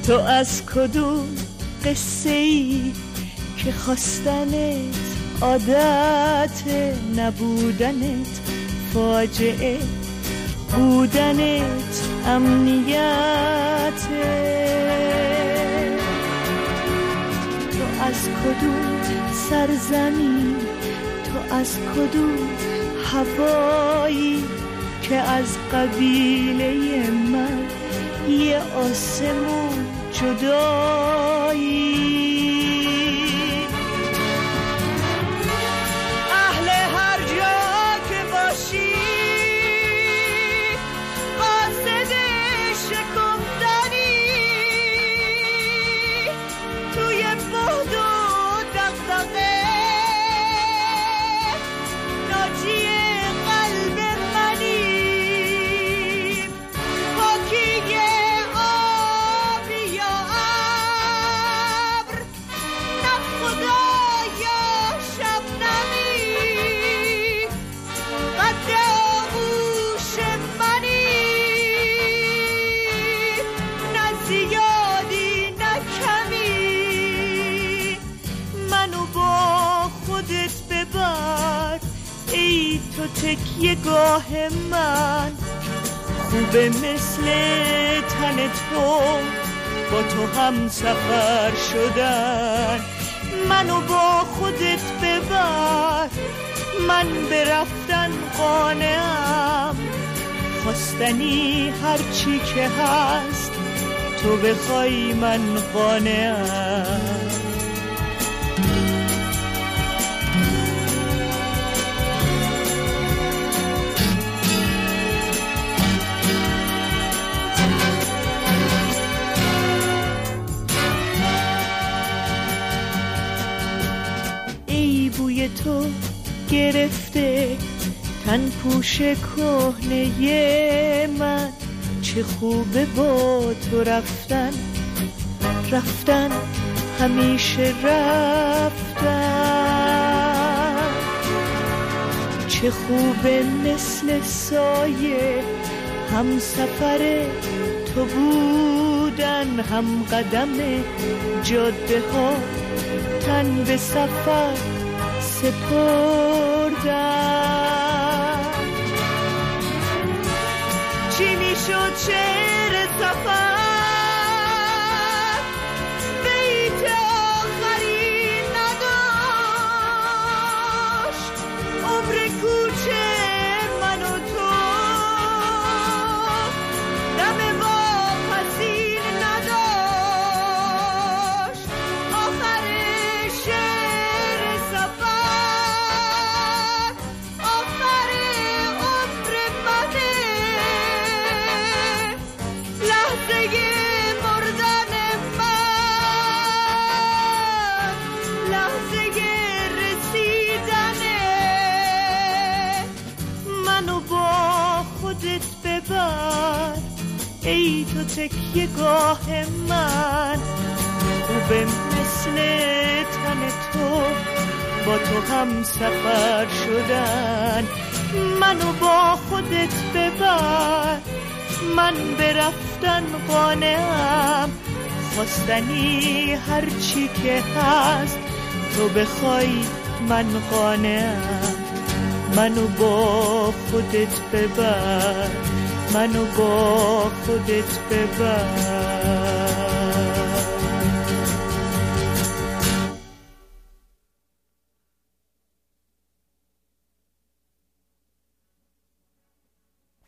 تو از کدوم قصه ای که خواستنت عادت، نبودنت فاجعه، بودنت امنیت. تو از کدوم سرزمین، تو از کدوم هوایی که از قبیله من یه آسمون جدایی. اهل هر جا که باشی قاصد شکفتنی، توی بعد و دغدغه ناجی قلب منی. پاکی آبی یا ابر، نه خدا یا شبنمی، قد آغوش منی، نه زیادی نه کمی. منو با خودت ببر ای تو تکیه گاه من، خوبه مثل تن تو با تو هم سفر شدن. منو با خودت ببر، من به رفتن قانعم، خواستنی هرچی که هست تو بخوای من قانعم. بوی تو گرفته تن پوش کهنه من، چه خوبه با تو رفتن، رفتن همیشه رفتن. چه خوبه مثل سایه هم سفر تو بودن، هم قدم جاده ها تن به سفر سپردن. چی میشد شعر سفر بیت آخری نداشت، عمر کوچه من و تو دم واپسین نداشت. آخر شعر سفر آخر عمر منه، لحظه مردن من، لحظه رسیدنه. منو با خودت ببر ای تو تکیه گاه من، خوبه مثل تن تو با تو هم سفر شدن. منو با خودت ببر، من به رفتن قانعم، خواستنی هرچی که هست تو بخوای من قانعم. منو با خودت ببر، منو با خودت ببر.